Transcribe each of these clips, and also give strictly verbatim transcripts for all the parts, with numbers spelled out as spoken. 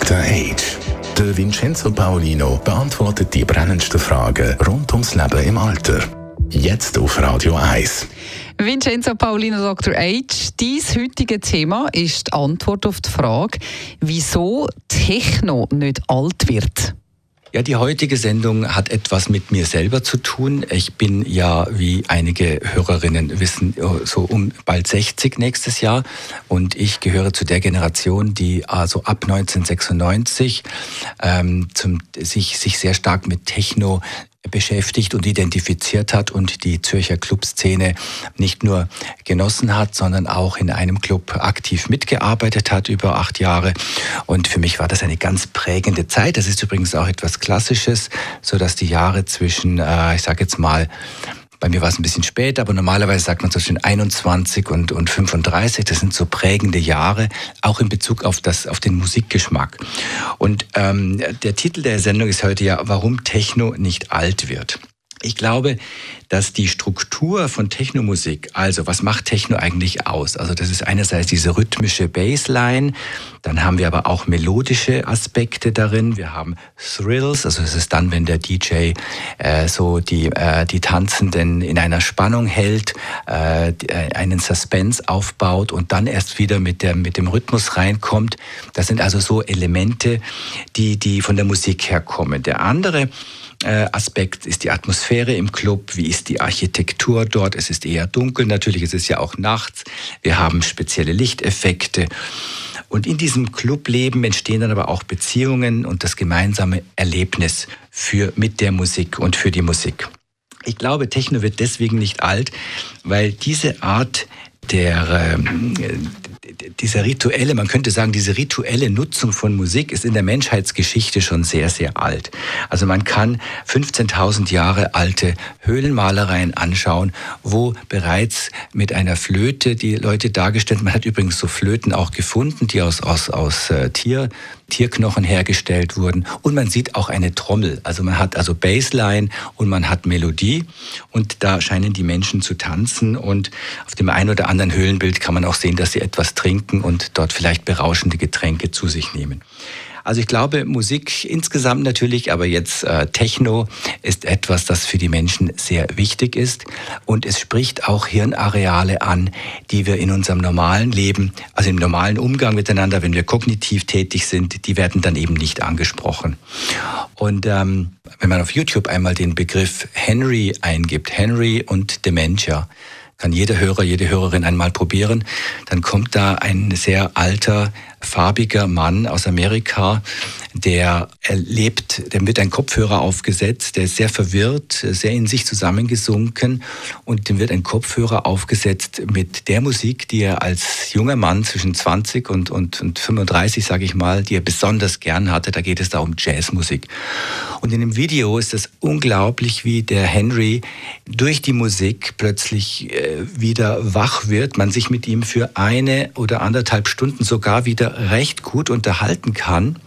Doktor Age. Der Vincenzo Paolino beantwortet die brennendsten Fragen rund ums Leben im Alter. Jetzt auf Radio eins. Vincenzo Paolino, Doktor Age. Dein heutiges Thema ist die Antwort auf die Frage, wieso Techno nicht alt wird. Ja, die heutige Sendung hat etwas mit mir selber zu tun. Ich bin ja, wie einige Hörerinnen wissen, so um bald sechzig nächstes Jahr. Und ich gehöre zu der Generation, die also ab neunzehnhundertsechsundneunzig ähm, zum, sich, sich sehr stark mit Techno beschäftigt und identifiziert hat und die Zürcher Clubszene nicht nur genossen hat, sondern auch in einem Club aktiv mitgearbeitet hat über acht Jahre. Und für mich war das eine ganz prägende Zeit. Das ist übrigens auch etwas Klassisches, so dass die Jahre zwischen, äh, ich sage jetzt mal, bei mir war es ein bisschen später, aber normalerweise sagt man zwischen einundzwanzig und, und fünfunddreißig. Das sind so prägende Jahre, auch in Bezug auf, das, auf den Musikgeschmack. Und ähm, der Titel der Sendung ist heute ja, warum Techno nicht alt wird. Ich glaube, dass die Struktur von Technomusik, also was macht Techno eigentlich aus? Also das ist einerseits diese rhythmische Bassline, dann haben wir aber auch melodische Aspekte darin. Wir haben Thrills, also es ist dann, wenn der D J äh, so die, äh, die Tanzenden in einer Spannung hält, äh, einen Suspense aufbaut und dann erst wieder mit, der, mit dem Rhythmus reinkommt. Das sind also so Elemente, die, die von der Musik herkommen. Der andere Aspekt ist die Atmosphäre im Club, wie ist die Architektur dort, es ist eher dunkel, natürlich ist es ja auch nachts, wir haben spezielle Lichteffekte und in diesem Clubleben entstehen dann aber auch Beziehungen und das gemeinsame Erlebnis für, mit der Musik und für die Musik. Ich glaube, Techno wird deswegen nicht alt, weil diese Art der äh, dieser rituelle, man könnte sagen, diese rituelle Nutzung von Musik ist in der Menschheitsgeschichte schon sehr, sehr alt. Also man kann fünfzehntausend Jahre alte Höhlenmalereien anschauen, wo bereits mit einer Flöte die Leute dargestellt, man hat übrigens so Flöten auch gefunden, die aus, aus, aus äh, Tier, Tierknochen hergestellt wurden und man sieht auch eine Trommel. Also man hat also Bassline und man hat Melodie und da scheinen die Menschen zu tanzen und auf dem einen oder anderen Höhlenbild kann man auch sehen, dass sie etwas trinken und dort vielleicht berauschende Getränke zu sich nehmen. Also ich glaube, Musik insgesamt natürlich, aber jetzt äh, Techno ist etwas, das für die Menschen sehr wichtig ist und es spricht auch Hirnareale an, die wir in unserem normalen Leben, also im normalen Umgang miteinander, wenn wir kognitiv tätig sind, die werden dann eben nicht angesprochen. Und ähm, wenn man auf YouTube einmal den Begriff Henry eingibt, Henry und Dementia, kann jeder Hörer, jede Hörerin einmal probieren, dann kommt da ein sehr alter, farbiger Mann aus Amerika, der erlebt, dem wird ein Kopfhörer aufgesetzt, der ist sehr verwirrt, sehr in sich zusammengesunken und dem wird ein Kopfhörer aufgesetzt mit der Musik, die er als junger Mann zwischen zwanzig und, und, und fünfunddreißig, sage ich mal, die er besonders gern hatte. Da geht es da um Jazzmusik. Und in dem Video ist es unglaublich, wie der Henry durch die Musik plötzlich äh, wieder wach wird, man sich mit ihm für eine oder anderthalb Stunden sogar wieder recht gut unterhalten kann.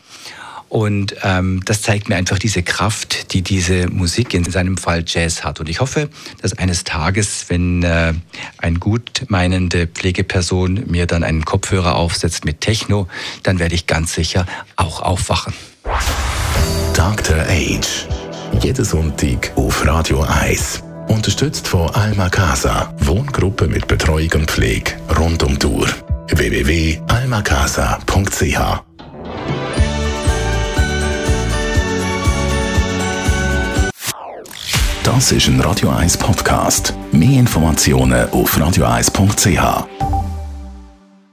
Und ähm, das zeigt mir einfach diese Kraft, die diese Musik, in seinem Fall Jazz, hat. Und ich hoffe, dass eines Tages, wenn äh, eine gut meinende Pflegeperson mir dann einen Kopfhörer aufsetzt mit Techno, dann werde ich ganz sicher auch aufwachen. Doktor Age. Jeden Sonntag auf Radio eins. Unterstützt von Alma Casa. Wohngruppe mit Betreuung und Pflege rund um die Uhr. w w w punkt alma casa punkt c h Das ist ein Radio eins Podcast. Mehr Informationen auf radio eins punkt c h.